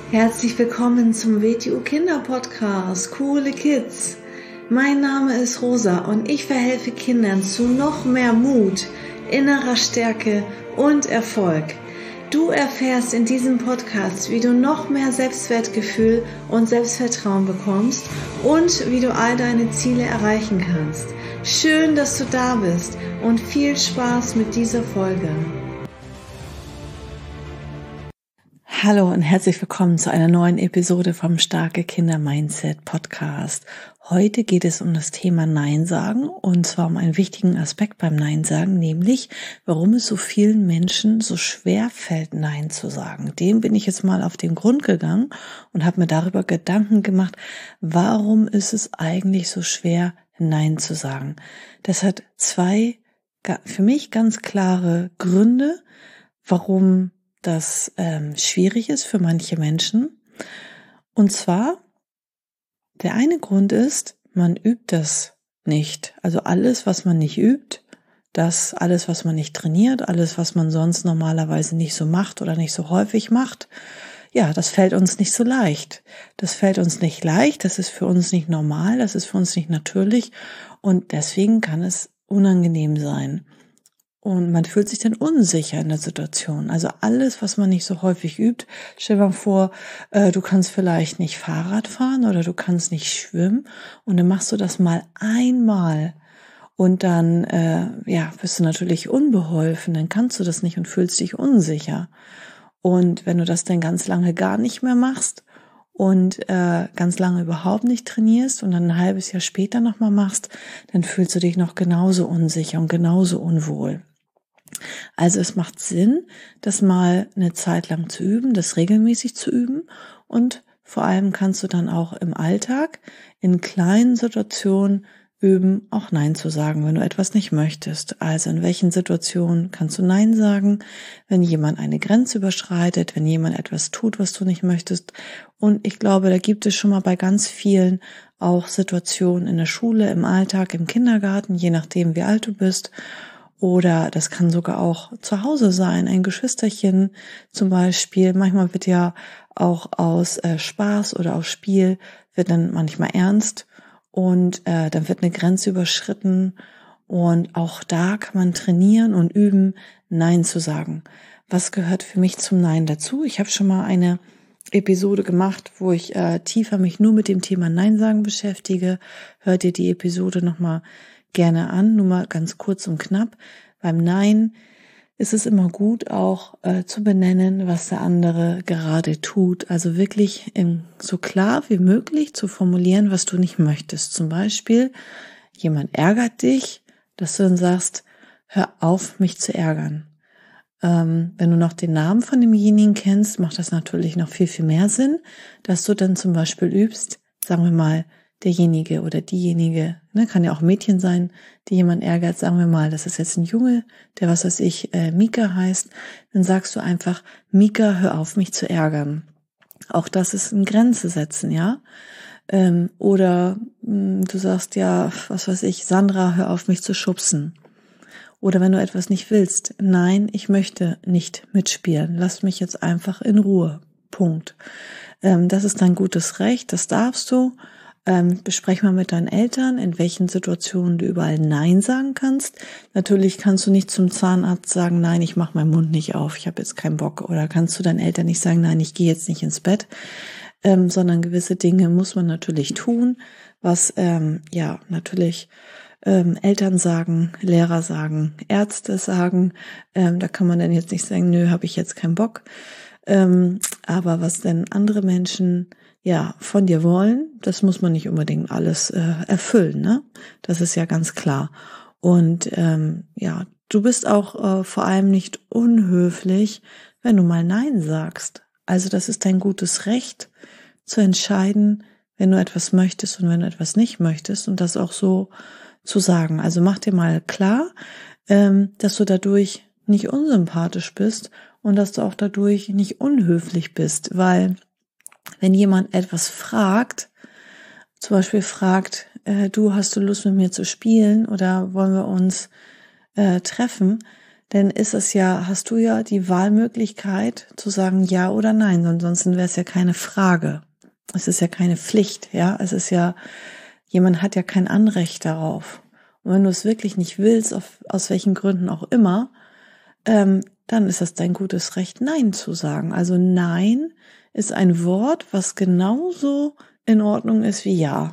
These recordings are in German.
Herzlich willkommen zum WTU Kinder Podcast, Coole Kids. Mein Name ist Rosa und ich verhelfe Kindern zu noch mehr Mut, innerer Stärke und Erfolg. Du erfährst in diesem Podcast, wie du noch mehr Selbstwertgefühl und Selbstvertrauen bekommst und wie du all deine Ziele erreichen kannst. Schön, dass du da bist und viel Spaß mit dieser Folge. Hallo und herzlich willkommen zu einer neuen Episode vom Starke Kinder Mindset Podcast. Heute geht es um das Thema Nein sagen und zwar um einen wichtigen Aspekt beim Nein sagen, nämlich warum es so vielen Menschen so schwer fällt, Nein zu sagen. Dem bin ich jetzt mal auf den Grund gegangen und habe mir darüber Gedanken gemacht, warum ist es eigentlich so schwer, Nein zu sagen. Das hat zwei für mich ganz klare Gründe, warum das schwierig ist für manche Menschen. Und zwar, der eine Grund ist, man übt das nicht. Also alles, was man nicht übt, alles, was man nicht trainiert, alles, was man sonst normalerweise nicht so macht oder nicht so häufig macht, ja, das fällt uns nicht so leicht. Das fällt uns nicht leicht, das ist für uns nicht normal, das ist für uns nicht natürlich und deswegen kann es unangenehm sein. Und man fühlt sich dann unsicher in der Situation. Also alles, was man nicht so häufig übt, stell dir mal vor, du kannst vielleicht nicht Fahrrad fahren oder du kannst nicht schwimmen und dann machst du das mal einmal und dann bist du natürlich unbeholfen, dann kannst du das nicht und fühlst dich unsicher. Und wenn du das dann ganz lange gar nicht mehr machst und ganz lange überhaupt nicht trainierst und dann ein halbes Jahr später nochmal machst, dann fühlst du dich noch genauso unsicher und genauso unwohl. Also es macht Sinn, das mal eine Zeit lang zu üben, das regelmäßig zu üben und vor allem kannst du dann auch im Alltag in kleinen Situationen üben, auch Nein zu sagen, wenn du etwas nicht möchtest. Also in welchen Situationen kannst du Nein sagen, wenn jemand eine Grenze überschreitet, wenn jemand etwas tut, was du nicht möchtest. Und ich glaube, da gibt es schon mal bei ganz vielen auch Situationen in der Schule, im Alltag, im Kindergarten, je nachdem wie alt du bist. Oder das kann sogar auch zu Hause sein, ein Geschwisterchen zum Beispiel. Manchmal wird ja auch aus Spaß oder aus Spiel wird dann manchmal ernst und dann wird eine Grenze überschritten und auch da kann man trainieren und üben, Nein zu sagen. Was gehört für mich zum Nein dazu? Ich habe schon mal eine Episode gemacht, wo ich tiefer mich nur mit dem Thema Nein sagen beschäftige. Hört ihr die Episode nochmal gerne an, nur mal ganz kurz und knapp. Beim Nein ist es immer gut, auch zu benennen, was der andere gerade tut. Also wirklich so klar wie möglich zu formulieren, was du nicht möchtest. Zum Beispiel, jemand ärgert dich, dass du dann sagst, hör auf, mich zu ärgern. Wenn du noch den Namen von demjenigen kennst, macht das natürlich noch viel, viel mehr Sinn, dass du dann zum Beispiel übst, sagen wir mal, derjenige oder diejenige, kann ja auch ein Mädchen sein, die jemand ärgert, sagen wir mal, das ist jetzt ein Junge, der was weiß ich, Mika heißt, dann sagst du einfach, Mika, hör auf, mich zu ärgern. Auch das ist eine Grenze setzen, ja. Oder du sagst ja, was weiß ich, Sandra, hör auf, mich zu schubsen. Oder wenn du etwas nicht willst, nein, ich möchte nicht mitspielen, lass mich jetzt einfach in Ruhe, Punkt. Das ist dein gutes Recht, das darfst du. Besprech mal mit deinen Eltern, in welchen Situationen du überall Nein sagen kannst. Natürlich kannst du nicht zum Zahnarzt sagen, nein, ich mache meinen Mund nicht auf, ich habe jetzt keinen Bock. Oder kannst du deinen Eltern nicht sagen, nein, ich gehe jetzt nicht ins Bett. Sondern gewisse Dinge muss man natürlich tun, was natürlich Eltern sagen, Lehrer sagen, Ärzte sagen. Da kann man dann jetzt nicht sagen, nö, habe ich jetzt keinen Bock. Aber was denn andere Menschen von dir wollen, das muss man nicht unbedingt alles erfüllen, ne? Das ist ja ganz klar. Und du bist auch vor allem nicht unhöflich, wenn du mal Nein sagst. Also das ist dein gutes Recht zu entscheiden, wenn du etwas möchtest und wenn du etwas nicht möchtest und das auch so zu sagen. Also mach dir mal klar, dass du dadurch nicht unsympathisch bist und dass du auch dadurch nicht unhöflich bist, weil wenn jemand etwas fragt, zum Beispiel fragt, du, hast du Lust mit mir zu spielen oder wollen wir uns treffen, Denn hast du ja die Wahlmöglichkeit zu sagen ja oder nein, ansonsten wäre es ja keine Frage. Es ist ja keine Pflicht, ja. Jemand hat ja kein Anrecht darauf. Und wenn du es wirklich nicht willst, aus welchen Gründen auch immer, dann ist das dein gutes Recht, Nein zu sagen. Also Nein ist ein Wort, was genauso in Ordnung ist wie Ja.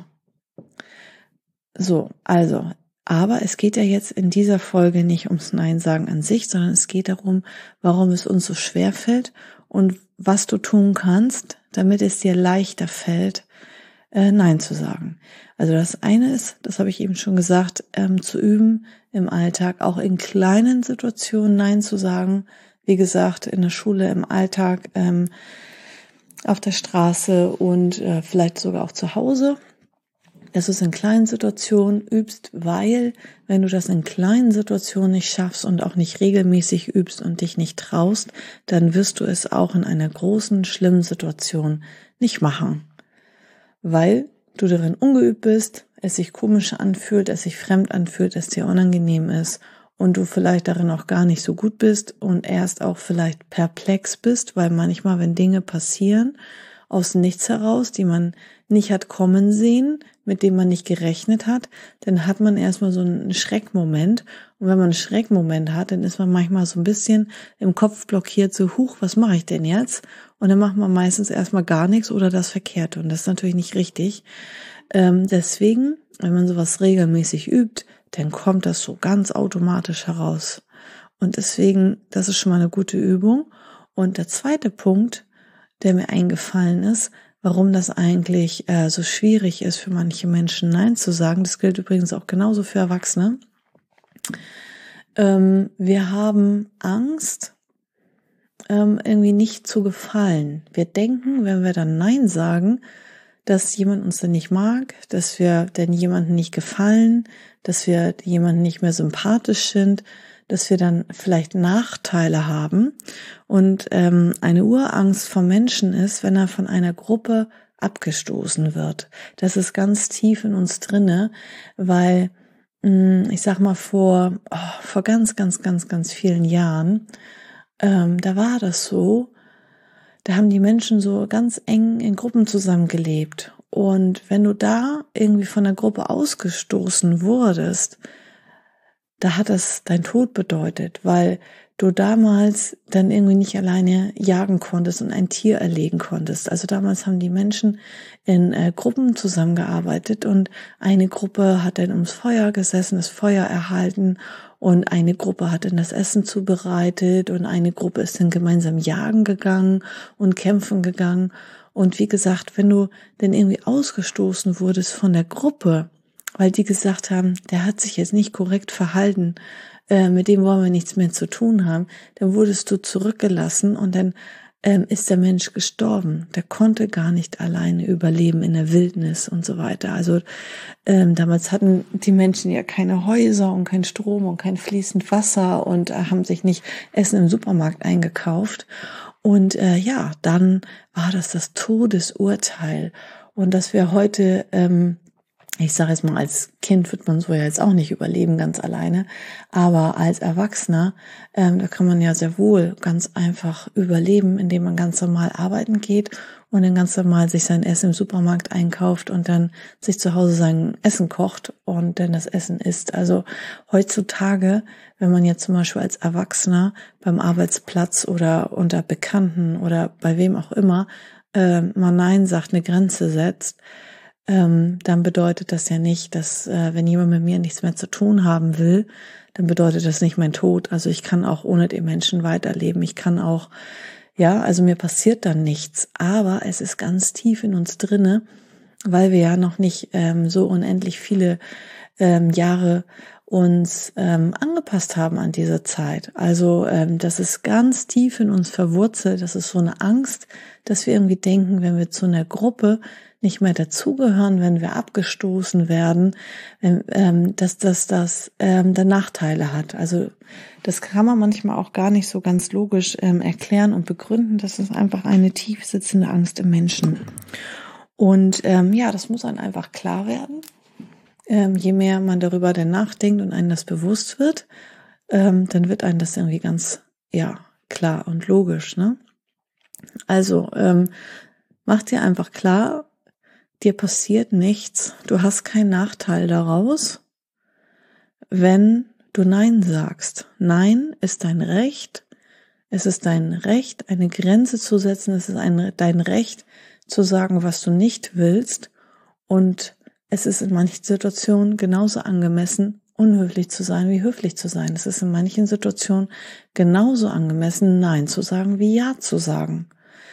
So, also, aber es geht ja jetzt in dieser Folge nicht ums Nein sagen an sich, sondern es geht darum, warum es uns so schwer fällt und was du tun kannst, damit es dir leichter fällt, Nein zu sagen. Also das eine ist, das habe ich eben schon gesagt, zu üben im Alltag, auch in kleinen Situationen Nein zu sagen. Wie gesagt, in der Schule, im Alltag, auf der Straße und vielleicht sogar auch zu Hause. Dass du es in kleinen Situationen übst, weil wenn du das in kleinen Situationen nicht schaffst und auch nicht regelmäßig übst und dich nicht traust, dann wirst du es auch in einer großen, schlimmen Situation nicht machen. Weil du darin ungeübt bist, es sich komisch anfühlt, es sich fremd anfühlt, es dir unangenehm ist und du vielleicht darin auch gar nicht so gut bist und erst auch vielleicht perplex bist, weil manchmal, wenn Dinge passieren, aus nichts heraus, die man nicht hat kommen sehen, mit dem man nicht gerechnet hat, dann hat man erstmal so einen Schreckmoment. Und wenn man einen Schreckmoment hat, dann ist man manchmal so ein bisschen im Kopf blockiert, so, huch, was mache ich denn jetzt? Und dann macht man meistens erstmal gar nichts oder das Verkehrte. Und das ist natürlich nicht richtig. Deswegen, wenn man sowas regelmäßig übt, dann kommt das so ganz automatisch heraus. Und deswegen, das ist schon mal eine gute Übung. Und der zweite Punkt, der mir eingefallen ist, warum das eigentlich so schwierig ist für manche Menschen, Nein zu sagen. Das gilt übrigens auch genauso für Erwachsene. Wir haben Angst, irgendwie nicht zu gefallen. Wir denken, wenn wir dann Nein sagen, dass jemand uns dann nicht mag, dass wir denn jemandem nicht gefallen, dass wir jemandem nicht mehr sympathisch sind, dass wir dann vielleicht Nachteile haben. Und eine Urangst vom Menschen ist, wenn er von einer Gruppe abgestoßen wird. Das ist ganz tief in uns drinne, weil ich sag mal vor ganz, ganz, ganz, ganz vielen Jahren, da war das so, da haben die Menschen so ganz eng in Gruppen zusammengelebt. Und wenn du da irgendwie von der Gruppe ausgestoßen wurdest, da hat das dein Tod bedeutet, weil du damals dann irgendwie nicht alleine jagen konntest und ein Tier erlegen konntest. Also damals haben die Menschen in Gruppen zusammengearbeitet und eine Gruppe hat dann ums Feuer gesessen, das Feuer erhalten und eine Gruppe hat dann das Essen zubereitet und eine Gruppe ist dann gemeinsam jagen gegangen und kämpfen gegangen. Und wie gesagt, wenn du dann irgendwie ausgestoßen wurdest von der Gruppe, weil die gesagt haben, der hat sich jetzt nicht korrekt verhalten, mit dem wollen wir nichts mehr zu tun haben, dann wurdest du zurückgelassen und dann ist der Mensch gestorben. Der konnte gar nicht alleine überleben in der Wildnis und so weiter. Also damals hatten die Menschen ja keine Häuser und kein Strom und kein fließend Wasser und haben sich nicht Essen im Supermarkt eingekauft. Und dann war das Todesurteil. Und dass wir heute ich sage jetzt mal, als Kind wird man so ja jetzt auch nicht überleben, ganz alleine. Aber als Erwachsener, da kann man ja sehr wohl ganz einfach überleben, indem man ganz normal arbeiten geht und dann ganz normal sich sein Essen im Supermarkt einkauft und dann sich zu Hause sein Essen kocht und dann das Essen isst. Also heutzutage, wenn man jetzt zum Beispiel als Erwachsener beim Arbeitsplatz oder unter Bekannten oder bei wem auch immer mal Nein sagt, eine Grenze setzt, dann bedeutet das ja nicht, dass wenn jemand mit mir nichts mehr zu tun haben will, dann bedeutet das nicht mein Tod. Also ich kann auch ohne den Menschen weiterleben. Ich kann auch, also mir passiert dann nichts. Aber es ist ganz tief in uns drinne, weil wir ja noch nicht so unendlich viele Jahre uns angepasst haben an diese Zeit. Also das ist ganz tief in uns verwurzelt. Das ist so eine Angst, dass wir irgendwie denken, wenn wir zu einer Gruppe nicht mehr dazugehören, wenn wir abgestoßen werden, dass das dann Nachteile hat. Also das kann man manchmal auch gar nicht so ganz logisch erklären und begründen. Das ist einfach eine tief sitzende Angst im Menschen. Und das muss einem einfach klar werden. Je mehr man darüber dann nachdenkt und einem das bewusst wird, dann wird einem das irgendwie ganz, klar und logisch, ne? Also, mach dir einfach klar, dir passiert nichts, du hast keinen Nachteil daraus, wenn du Nein sagst. Nein ist dein Recht. Es ist dein Recht, eine Grenze zu setzen. Es ist dein Recht, zu sagen, was du nicht willst. Und es ist in manchen Situationen genauso angemessen, unhöflich zu sein, wie höflich zu sein. Es ist in manchen Situationen genauso angemessen, Nein zu sagen, wie Ja zu sagen.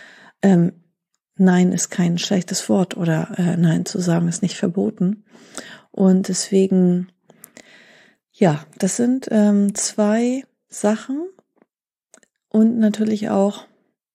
Nein ist kein schlechtes Wort oder Nein zu sagen ist nicht verboten. Und deswegen, das sind 2 Sachen und natürlich auch,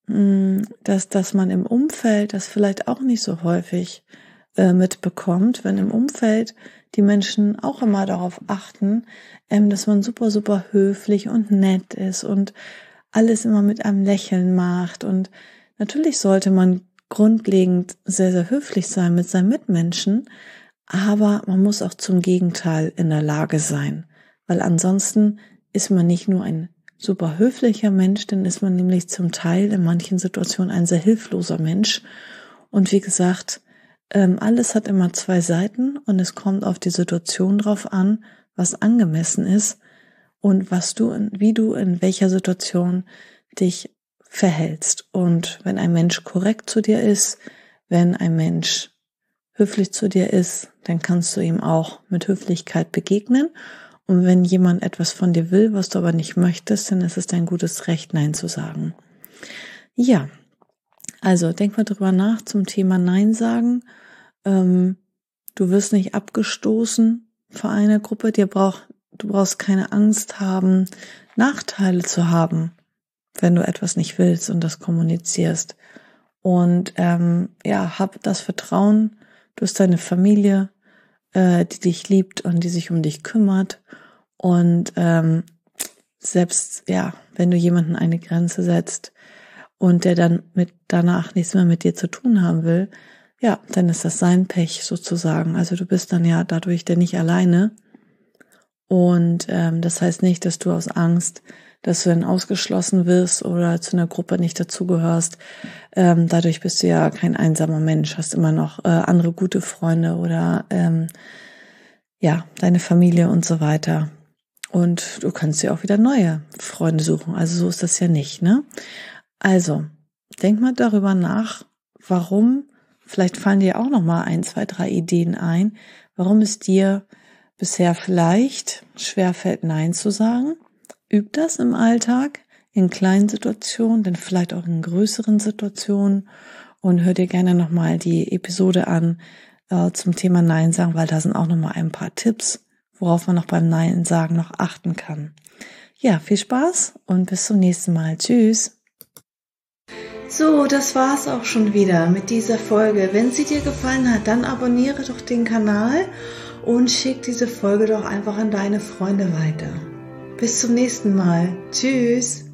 dass man im Umfeld das vielleicht auch nicht so häufig mitbekommt, wenn im Umfeld die Menschen auch immer darauf achten, dass man super, super höflich und nett ist und alles immer mit einem Lächeln macht. Und natürlich sollte man grundlegend sehr, sehr höflich sein mit seinen Mitmenschen, aber man muss auch zum Gegenteil in der Lage sein, weil ansonsten ist man nicht nur ein super höflicher Mensch, dann ist man nämlich zum Teil in manchen Situationen ein sehr hilfloser Mensch. Und wie gesagt, alles hat immer 2 Seiten und es kommt auf die Situation drauf an, was angemessen ist und wie du in welcher Situation dich verhältst. Und wenn ein Mensch korrekt zu dir ist, wenn ein Mensch höflich zu dir ist, dann kannst du ihm auch mit Höflichkeit begegnen. Und wenn jemand etwas von dir will, was du aber nicht möchtest, dann ist es dein gutes Recht, Nein zu sagen. Ja, also denk mal drüber nach zum Thema Nein sagen. Du wirst nicht abgestoßen vor einer Gruppe. Du brauchst keine Angst haben, Nachteile zu haben, wenn du etwas nicht willst und das kommunizierst. Und hab das Vertrauen, du hast deine Familie, die dich liebt und die sich um dich kümmert. Und selbst, wenn du jemanden eine Grenze setzt und der dann danach nichts mehr mit dir zu tun haben will, dann ist das sein Pech sozusagen. Also du bist dann ja dadurch nicht alleine. Und das heißt nicht, dass du aus Angst, dass du dann ausgeschlossen wirst oder zu einer Gruppe nicht dazugehörst. Dadurch bist du ja kein einsamer Mensch, hast immer noch andere gute Freunde oder deine Familie und so weiter. Und du kannst dir auch wieder neue Freunde suchen. Also so ist das ja nicht, ne? Also, denk mal darüber nach, warum, vielleicht fallen dir auch noch mal 1, 2, 3 Ideen ein, warum es dir bisher vielleicht schwerfällt, Nein zu sagen. Üb das im Alltag, in kleinen Situationen, denn vielleicht auch in größeren Situationen. Und hör dir gerne noch mal die Episode an zum Thema Nein sagen, weil da sind auch noch mal ein paar Tipps, worauf man noch beim Nein sagen noch achten kann. Ja, viel Spaß und bis zum nächsten Mal. Tschüss. So, das war's auch schon wieder mit dieser Folge. Wenn sie dir gefallen hat, dann abonniere doch den Kanal und schick diese Folge doch einfach an deine Freunde weiter. Bis zum nächsten Mal. Tschüss.